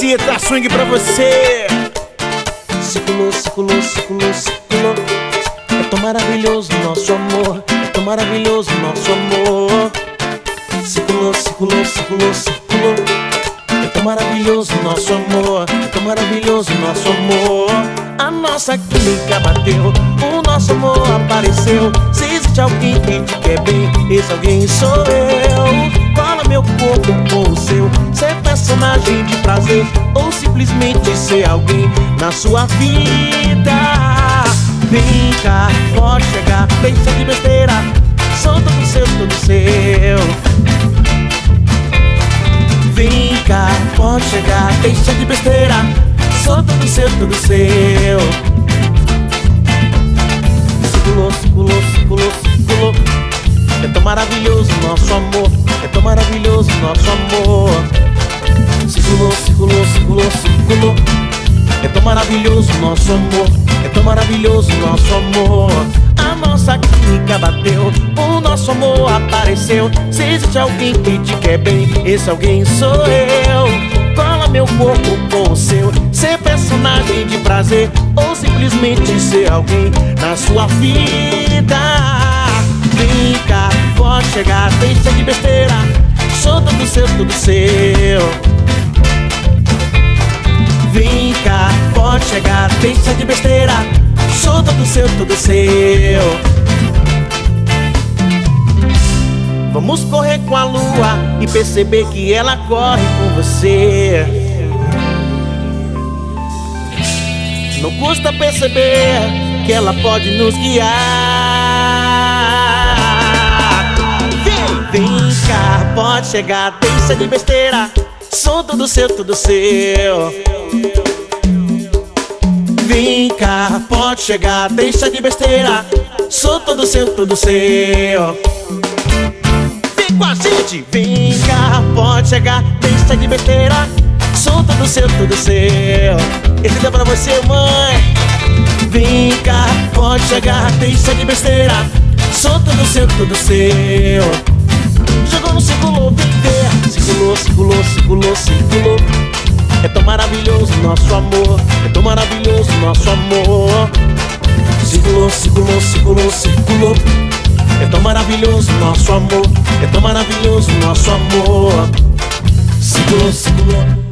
aqui, traz swing pra você. Circulou, circulou, circulou, circulou. É tão maravilhoso nosso amor, é tão maravilhoso nosso amor. Circulou, circulou, circulou, circulou. É tão maravilhoso nosso amor, é tão maravilhoso nosso amor. A nossa química bateu, o nosso amor apareceu. Se existe alguém que te quer bem, esse alguém sou eu. Cola meu corpo com o seu, ser personagem de prazer ou simplesmente ser alguém na sua vida. Vem cá, pode chegar, deixa de besteira, sou todo seu, todo seu. Vem cá, pode chegar, deixa de besteira, sou todo seu, todo seu. Circulou, circulou, circulou, circulou. É tão maravilhoso nosso amor, é tão maravilhoso nosso amor. Circulou, circulou, circulou, circulou. É tão maravilhoso nosso amor, é tão maravilhoso nosso amor. A nossa química bateu, o nosso amor apareceu. Se existe alguém que te quer bem, esse alguém sou eu. Cola meu corpo com o seu, ser personagem de prazer ou simplesmente ser alguém na sua vida. Vem cá, pode chegar, deixa de besteira, sou todo seu, todo seu. Vem cá, pode chegar, deixa de besteira, sou todo seu, todo seu. Vamos correr com a lua e perceber que ela corre com você. Não custa perceber que ela pode nos guiar. Vem cá, pode chegar, deixa de besteira, sou todo seu, todo seu. Vem cá, pode chegar, deixa de besteira, sou todo seu, todo seu. Vem com a gente, vem cá, pode chegar, deixa de besteira, sou todo seu, todo seu. Esse dá pra você, mãe. Vem cá, pode chegar, deixa de besteira, sou todo seu, todo seu. Jogou no circulou, vem ver. Circulou, circulou, circulou, circulou. É tão maravilhoso nosso amor, é tão maravilhoso nosso amor. Circulou, circulou, circulou, circulou. É tão maravilhoso nosso amor, é tão maravilhoso nosso amor. Circulou, circulou.